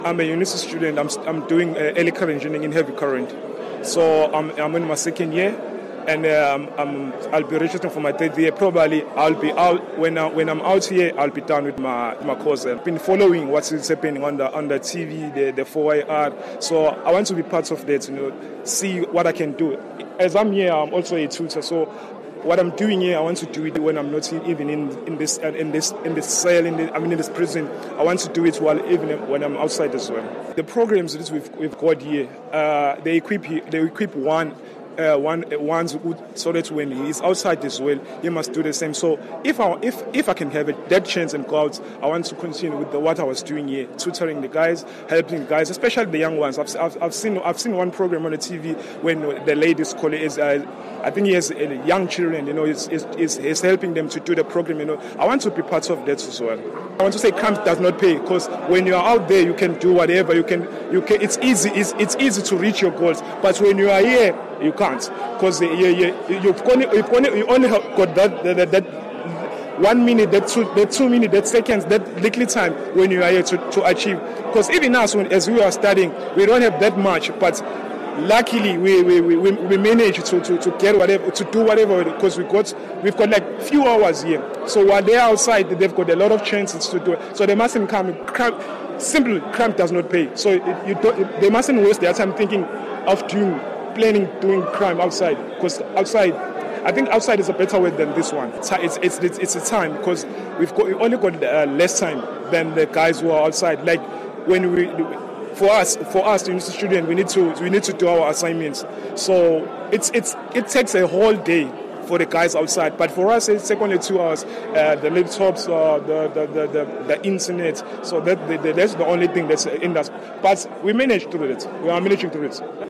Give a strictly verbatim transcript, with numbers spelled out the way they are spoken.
I'm a university student. I'm, I'm doing uh, electrical engineering in heavy current. So I'm, I'm in my second year, and um, I'm, I'll be registering for my third year. Probably I'll be out, when, I, when I'm out here, I'll be done with my, my course. I've been following what's happening on the, on the T V, the, the four I R. So I want to be part of that, you know, see what I can do. As I'm here, I'm also a tutor. So what I'm doing here, I want to do it when I'm not even in, in this in this in this cell, in the, I mean in this prison. I want to do it while even when I'm outside as well. The programs that we've we've got here, uh, they equip they equip one. Uh, one ones who, so that when he's outside as well, he must do the same. So if I if if I can have a that chance and go out, I want to continue with the, what I was doing here, tutoring the guys, helping the guys, especially the young ones. I've I've, I've seen I've seen one program on the T V when the ladies call it is uh, I think he has uh, young children, you know, is is is helping them to do the program. You know, I want to be part of that as well. I want to say crime does not pay, because when you are out there, you can do whatever you can. You can. It's easy. It's it's easy to reach your goals, but when you are here, you can't, because you, you, you've only you've only you only have got that that, that one minute, that two, that two minutes, that seconds, that little time when you are here to, to achieve. Because even us, when, as we are studying, we don't have that much, but luckily we we, we, we manage to, to, to get whatever, to do whatever, because we got we've got like few hours here. So while they're outside, they've got a lot of chances to do it. So they mustn't come. Crime, simply, crime does not pay. So it, you don't, they mustn't waste their time thinking of doing. planning doing crime outside, because outside, I think outside is a better word than this one. It's it's it's, it's a time, because we've got we only got uh, less time than the guys who are outside. Like when we, for us, for us, the university student, we need to we need to do our assignments. So it's it's it takes a whole day for the guys outside, but for us it's only two hours. Uh, the laptops, uh, the, the, the the the internet. So that the, the, that's the only thing that's in us. But we manage through it. We are managing through it.